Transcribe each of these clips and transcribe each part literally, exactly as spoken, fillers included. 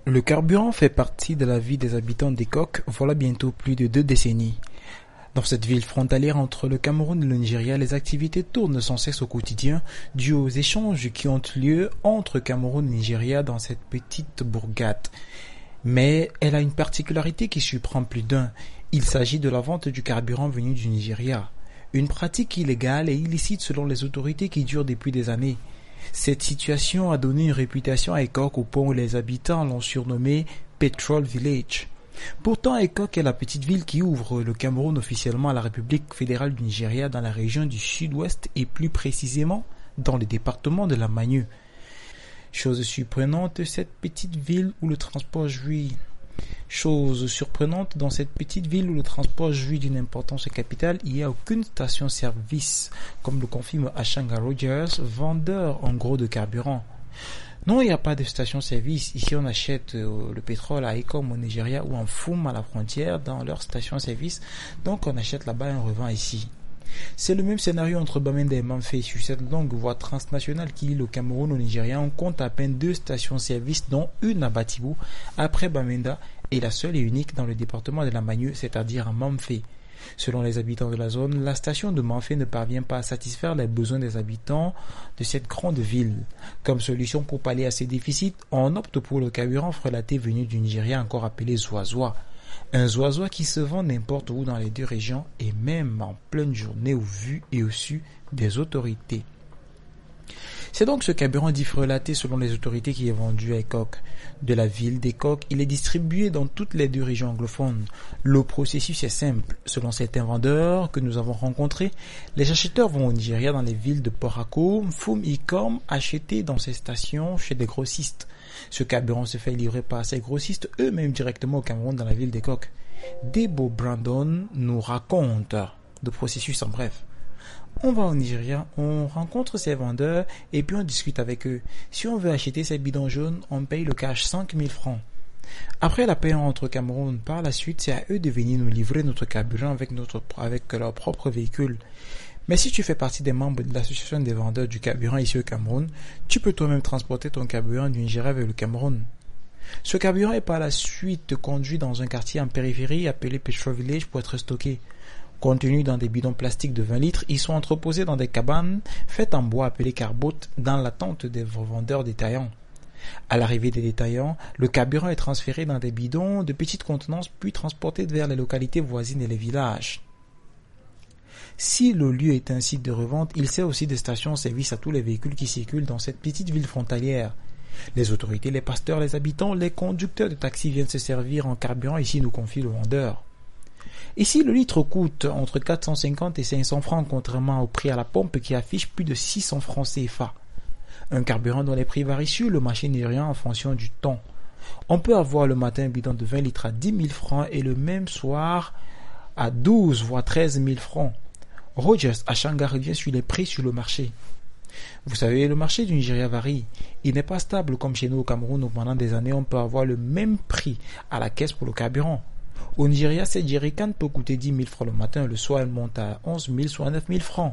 Le carburant fait partie de la vie des habitants d'Ekok voilà bientôt plus de deux décennies. Dans cette ville frontalière entre le Cameroun et le Nigeria, les activités tournent sans cesse au quotidien, dues aux échanges qui ont lieu entre Cameroun et Nigeria dans cette petite bourgade. Mais elle a une particularité qui surprend plus d'un. Il s'agit de la vente du carburant venu du Nigeria. Une pratique illégale et illicite selon les autorités qui dure depuis des années. Cette situation a donné une réputation à Ekok au point où les habitants l'ont surnommé Petrol Village. Pourtant, Ekok est la petite ville qui ouvre le Cameroun officiellement à la République fédérale du Nigeria dans la région du sud-ouest et plus précisément dans le département de la Manieu. Chose surprenante, cette petite ville où le transport jouit Chose surprenante, dans cette petite ville où le transport jouit d'une importance capitale, il n'y a aucune station-service, comme le confirme Ashanga Rogers, vendeur en gros de carburant. Non, il n'y a pas de station-service. Ici, on achète euh, le pétrole à Ekom au Nigeria ou en Foum à la frontière dans leur station-service. Donc, on achète là-bas et on revend ici. C'est le même scénario entre Bamenda et Mamfe. Sur cette longue voie transnationale qui lie le Cameroun au Nigeria, on compte à peine deux stations-service, dont une à Batibou, après Bamenda, et la seule et unique dans le département de la Manieu, c'est-à-dire à Mamfe. Selon les habitants de la zone, la station de Mamfe ne parvient pas à satisfaire les besoins des habitants de cette grande ville. Comme solution pour pallier à ces déficits, on opte pour le carburant frelaté venu du Nigeria, encore appelé Zoazoa. Un Zoazoa qui se vend n'importe où dans les deux régions et même en pleine journée au vu et au su des autorités. C'est donc ce carburant dit frelaté selon les autorités qui est vendu à Ekok. De la ville d'Ekok, il est distribué dans toutes les deux régions anglophones. Le processus est simple. Selon certains vendeurs que nous avons rencontrés, les acheteurs vont au Nigeria dans les villes de Port Harcourt, Foum et Kom acheter dans ces stations chez des grossistes. Ce carburant se fait livrer par ces grossistes eux-mêmes directement au Cameroun dans la ville d'Ekok. Debo Brandon nous raconte le processus en bref. On va au Nigeria, on rencontre ces vendeurs et puis on discute avec eux. Si on veut acheter ces bidons jaunes, on paye le cash cinq mille francs. Après la paie entre Cameroun, par la suite, c'est à eux de venir nous livrer notre carburant avec, notre, avec leur propre véhicule. Mais si tu fais partie des membres de l'association des vendeurs du carburant ici au Cameroun, tu peux toi-même transporter ton carburant du Nigeria vers le Cameroun. Ce carburant est par la suite conduit dans un quartier en périphérie appelé Petrol Village pour être stocké. Contenus dans des bidons plastiques de vingt litres, ils sont entreposés dans des cabanes faites en bois appelées carbotes dans l'attente des vendeurs détaillants. À l'arrivée des détaillants, le carburant est transféré dans des bidons de petite contenance puis transporté vers les localités voisines et les villages. Si le lieu est un site de revente, il sert aussi de station-service à tous les véhicules qui circulent dans cette petite ville frontalière. Les autorités, les pasteurs, les habitants, les conducteurs de taxis viennent se servir en carburant, ici nous confie le vendeur. Ici, le litre coûte entre quatre cent cinquante et cinq cents francs, contrairement au prix à la pompe qui affiche plus de six cents francs C F A. Un carburant dont les prix varient sur le marché nigérian en fonction du temps. On peut avoir le matin un bidon de vingt litres à dix mille francs et le même soir à douze voire treize mille francs. Rogers Ashanga revient sur les prix sur le marché. Vous savez, le marché du Nigeria varie. Il n'est pas stable comme chez nous au Cameroun où pendant des années on peut avoir le même prix à la caisse pour le carburant. Au Nigeria, cette jerrycan peut coûter dix mille francs le matin, le soir elle monte à onze mille, soit neuf mille francs.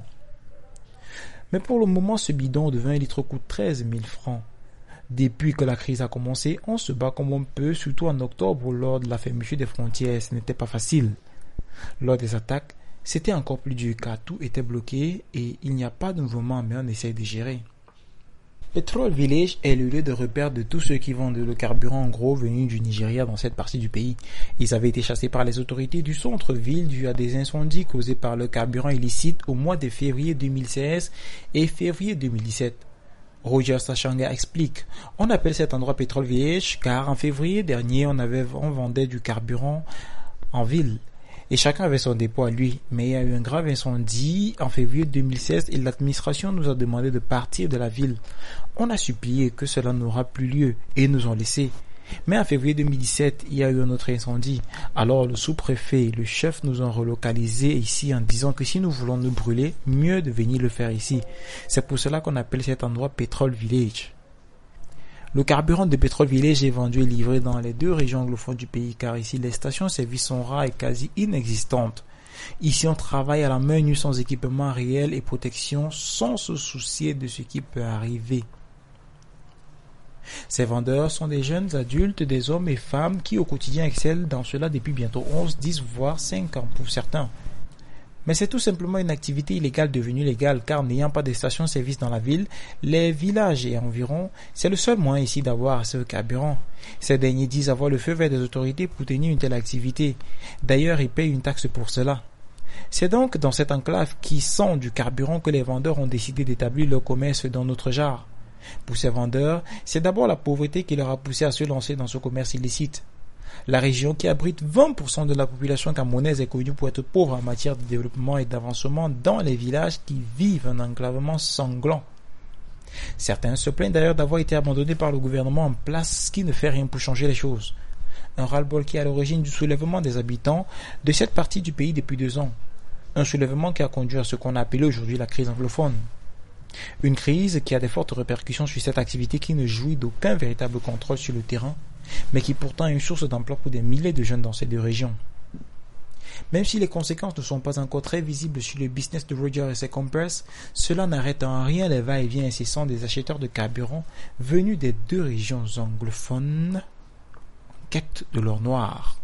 Mais pour le moment, ce bidon de vingt litres coûte treize mille francs. Depuis que la crise a commencé, on se bat comme on peut, surtout en octobre lors de la fermeture des frontières. Ce n'était pas facile. Lors des attaques, c'était encore plus dur car tout était bloqué et il n'y a pas de mouvement, mais on essaie de gérer. Petrol Village est le lieu de repère de tous ceux qui vendent le carburant en gros venu du Nigeria dans cette partie du pays. Ils avaient été chassés par les autorités du centre-ville dû à des incendies causés par le carburant illicite au mois de février deux mille seize et février deux mille dix-sept. Roger Sachanga explique. On appelle cet endroit Petrol Village car en février dernier on, avait, on vendait du carburant en ville. Et chacun avait son dépôt à lui. Mais il y a eu un grave incendie en février deux mille seize et l'administration nous a demandé de partir de la ville. On a supplié que cela n'aura plus lieu et nous ont laissé. Mais en février deux mille dix-sept, il y a eu un autre incendie. Alors le sous-préfet et le chef nous ont relocalisés ici en disant que si nous voulons nous brûler, mieux de venir le faire ici. C'est pour cela qu'on appelle cet endroit Petrol Village. Le carburant de Petrol Village est vendu et livré dans les deux régions anglophones du pays car ici les stations-service sont rares et quasi inexistantes. Ici on travaille à la main nue sans équipement réel et protection sans se soucier de ce qui peut arriver. Ces vendeurs sont des jeunes adultes, des hommes et femmes qui au quotidien excellent dans cela depuis bientôt onze, dix voire cinq ans pour certains. Mais c'est tout simplement une activité illégale devenue légale car n'ayant pas de station-service dans la ville, les villages et environs, c'est le seul moyen ici d'avoir assez de carburant. Ces derniers disent avoir le feu vert des autorités pour tenir une telle activité. D'ailleurs, ils payent une taxe pour cela. C'est donc dans cette enclave qui sent du carburant que les vendeurs ont décidé d'établir leur commerce dans notre genre. Pour ces vendeurs, c'est d'abord la pauvreté qui leur a poussé à se lancer dans ce commerce illicite. La région qui abrite vingt pour cent de la population camerounaise est connue pour être pauvre en matière de développement et d'avancement dans les villages qui vivent un enclavement sanglant. Certains se plaignent d'ailleurs d'avoir été abandonnés par le gouvernement en place qui ne fait rien pour changer les choses. Un ras-le-bol qui est à l'origine du soulèvement des habitants de cette partie du pays depuis deux ans. Un soulèvement qui a conduit à ce qu'on a appelé aujourd'hui la crise anglophone. Une crise qui a de fortes répercussions sur cette activité qui ne jouit d'aucun véritable contrôle sur le terrain, mais qui pourtant est une source d'emploi pour des milliers de jeunes dans ces deux régions. Même si les conséquences ne sont pas encore très visibles sur le business de Roger et ses comparses, cela n'arrête en rien les va-et-vient incessants des acheteurs de carburant venus des deux régions anglophones en quête de l'or noir.